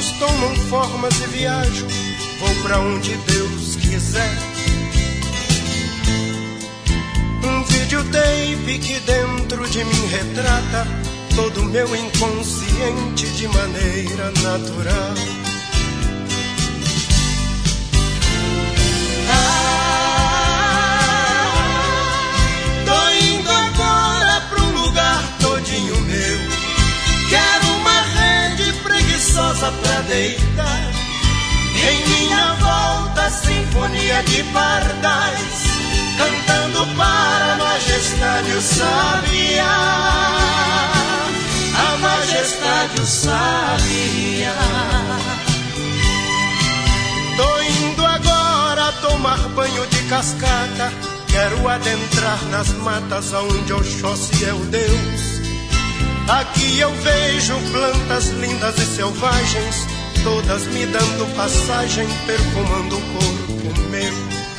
olhos tomam formas e viajo, vou pra onde Deus quiser. Um videotape que dentro de mim retrata todo meu inconsciente de maneira natural. Tô indo agora pra um lugar todinho meu. Quero uma rede preguiçosa pra deitar. Em minha volta, sinfonia de pardais, cantando para a majestade o sabiá. A majestade o sabiá. Tô indo agora tomar banho de cascata. Quero adentrar nas matas aonde Oxóssi é o Deus. Aqui eu vejo plantas lindas e selvagens, todas me dando passagem, perfumando o corpo meu.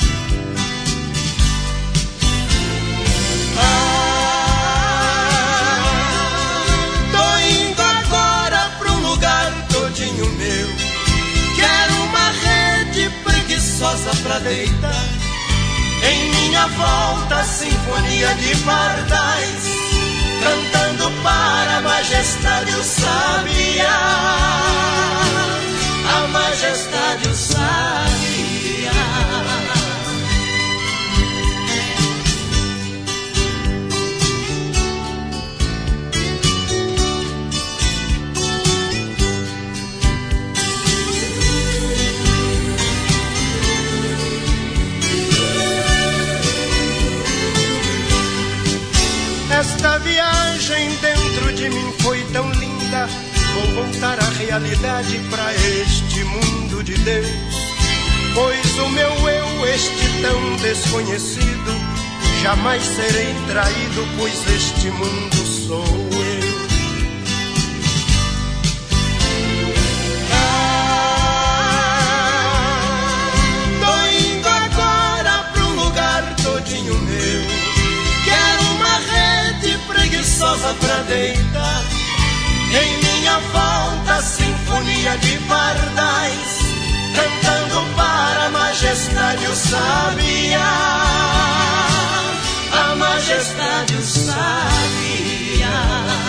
Tô indo agora pra um lugar todinho meu. Quero uma rede preguiçosa pra deitar. Em minha volta, sinfonia de pardais, cantando para a majestade o sabiá. A majestade o sabiá. Esta viagem dentro de mim foi tão linda. Vou voltar à realidade, pra este mundo de Deus. Pois o meu eu, este tão desconhecido, jamais serei traído, pois este mundo sou eu. Tô indo agora pra um lugar todinho meu. Quero uma rede preguiçosa pra deitar. Em minha volta, sinfonia de pardais, cantando para a majestade o sabiá. A majestade o sabiá.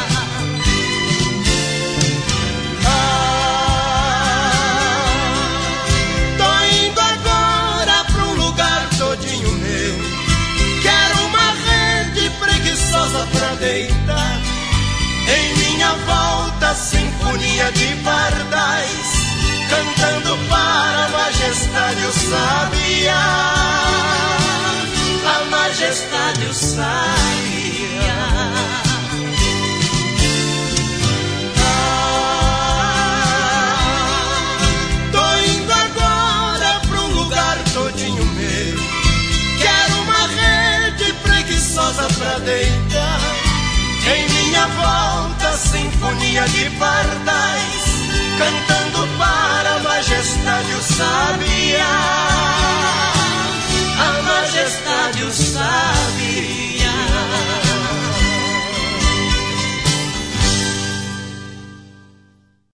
Tô indo agora pra um lugar todinho meu. Quero uma rede preguiçosa pra deitar. Em minha volta, sinfonia de pardais, cantando para a majestade o sabiá. A majestade o sabiá. Tô indo agora pra um lugar todinho meu. Quero uma rede preguiçosa pra deitar. Em minha volta, sinfonia de pardais, cantando para a majestade o sabiá.